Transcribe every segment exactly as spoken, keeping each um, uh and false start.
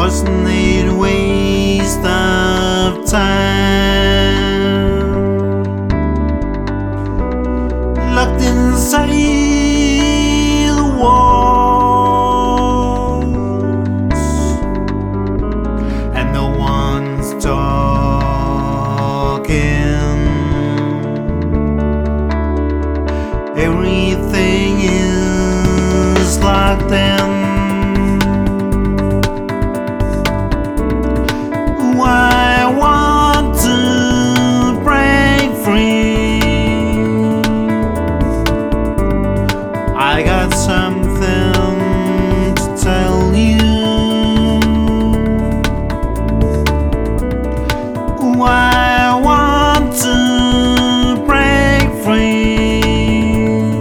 wasn't it a waste of time? Locked inside the walls, and no one's talking. Everything is locked in. I want to break free. I got something to tell you. I want to break free.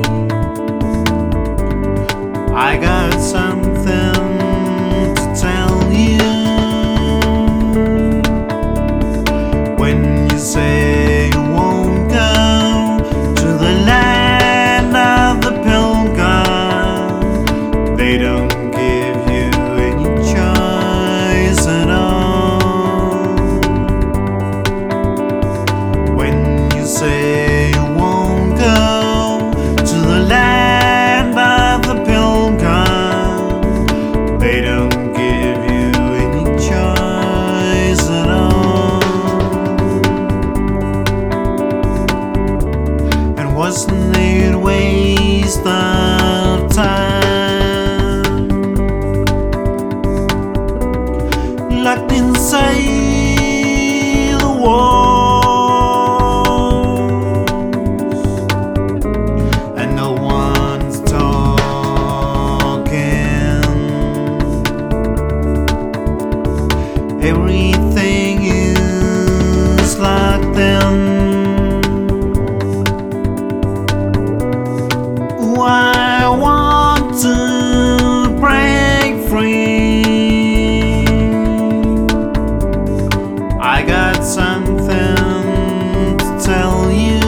I got something to tell you. When you say you won't go to the land of the pilgrim, they don't give you any choice at all. When you say you won't go to the land of the pilgrim, they don't give you any choice at all. Wasn't it a waste of time? Locked inside the walls, and no one's talking. Everything is locked in. I want to break free. I got something to tell you.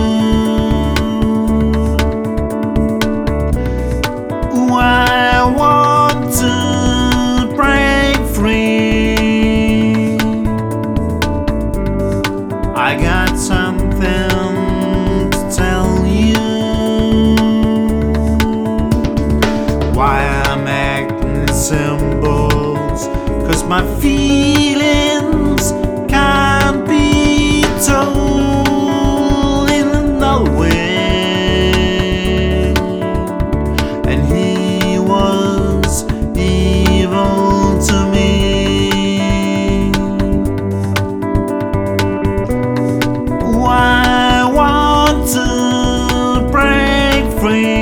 I want to break free. I got something to tell you. Why I'm acting in symbols, 'cause my feelings can't be told in another way. And he was evil to me. Why I want to break free.